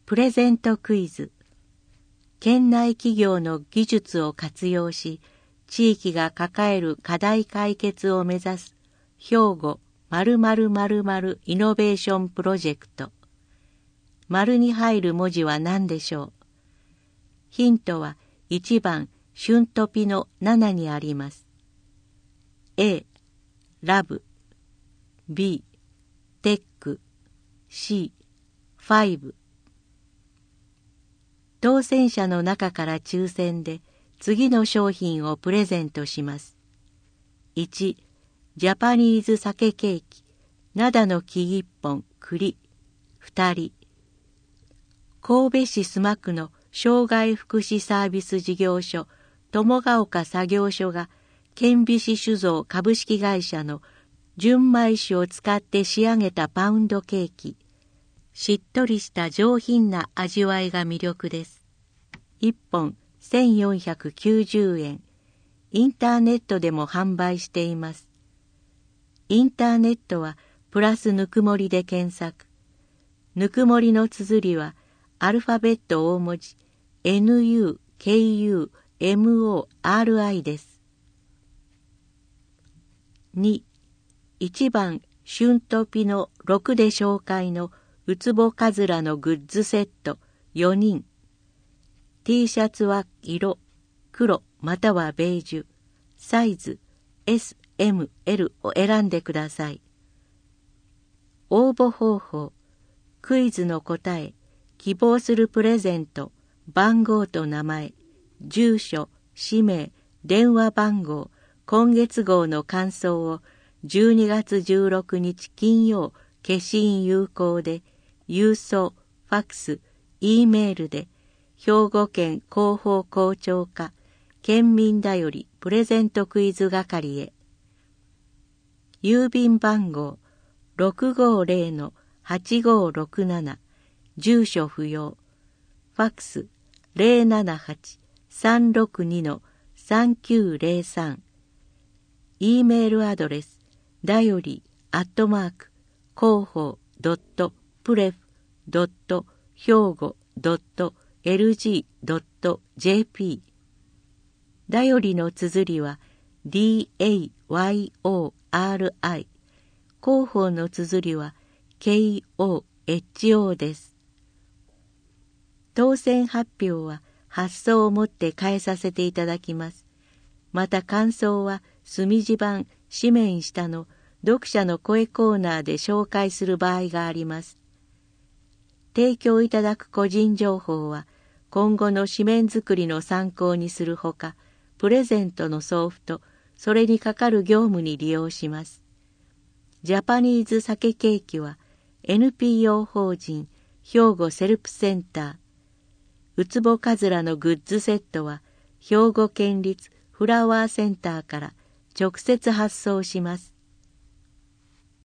プレゼントクイズ。県内企業の技術を活用し、地域が抱える課題解決を目指す兵庫〇〇〇〇イノベーションプロジェクト。丸に入る文字は何でしょう。ヒントは1番春トピの7にあります。A、ラブ、B、テック、C、5。当選者の中から抽選で次の商品をプレゼントします。1、ジャパニーズ酒ケーキ、灘の木1本、栗、2人。神戸市須磨区の障害福祉サービス事業所、友ヶ丘作業所が、顕微子酒造株式会社の純米酒を使って仕上げたパウンドケーキ。しっとりした上品な味わいが魅力です。1本1490円。インターネットでも販売しています。インターネットはプラスぬくもりで検索。ぬくもりの綴りはアルファベット大文字 NUKUMORI です。2、1番春トピの6で紹介のウツボカズラのグッズセット4人。T シャツは色、黒またはベージュ。サイズ S、M、L を選んでください。応募方法、クイズの答え、希望するプレゼント、番号と名前、住所、氏名、電話番号、今月号の感想を12月16日金曜、消印有効で、郵送、ファックス、Eメールで、兵庫県広報校長課、県民だよりプレゼントクイズ係へ。郵便番号 650-8567、住所不要。ファックス 078-362-3903。Eメールアドレス、だより@広報.pref.兵庫.lg.jp。だよりの綴りは DAYORI。広報の綴りは KOHO です。当選発表は発送をもって返させていただきます。また感想は墨字版紙面下の読者の声コーナーで紹介する場合があります。提供いただく個人情報は今後の紙面作りの参考にするほか、プレゼントの送付とそれにかかる業務に利用します。ジャパニーズ酒ケーキは NPO 法人兵庫セルプセンター。ウツボカズラのグッズセットは兵庫県立フラワーセンターから直接発送します。